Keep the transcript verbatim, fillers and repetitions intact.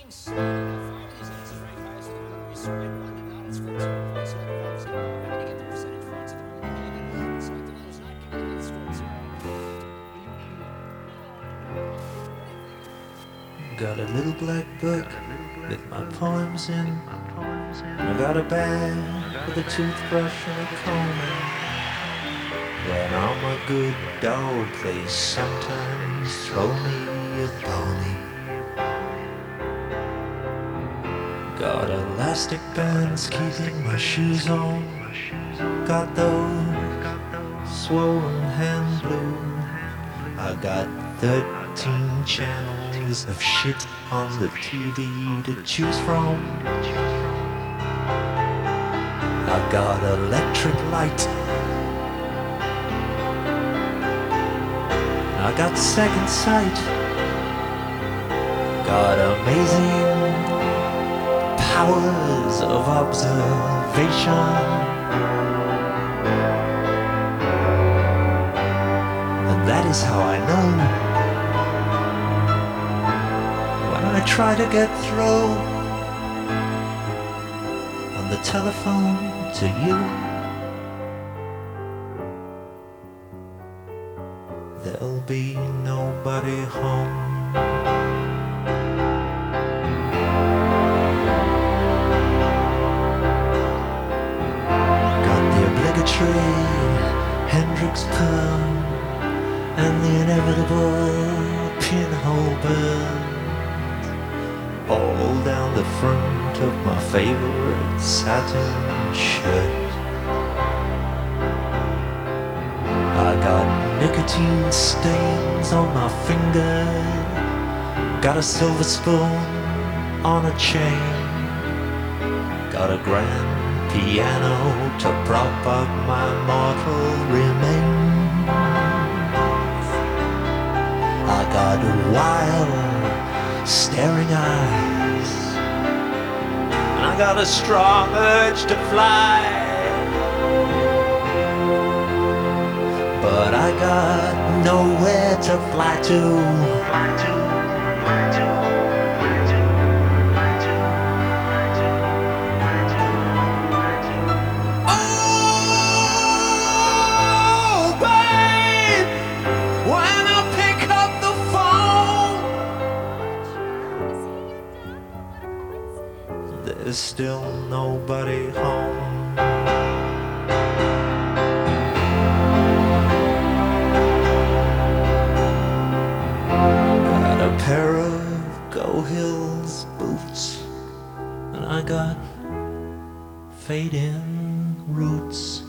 Got a little black book with my poems in. I got a bag with a toothbrush and a comb in. When I'm a good dog, they sometimes throw me a bony. Got elastic bands keeping my shoes on. Got those swollen hand blues. I got thirteen channels of shit on the T V to choose from. I got electric light. I got second sight. Got amazing powers of observation. And that is how I know when I try to get through on the telephone to you, there'll be nobody home. Got the obligatory Hendrix perm and the inevitable pinhole burn all down the front of my favorite satin shirt. I got nicotine stains on my finger. Got a silver spoon on a chain. Got a grand piano to prop up my mortal remains. I got wild staring eyes, and I got a strong urge to fly, but I got nowhere to fly to. Fly to, fly to, fly to, fly to, fly to, fly to, fly to. Oh, babe, when I pick up the phone, there's still nobody home. Pair of Go Hills boots, and I got fade-in roots.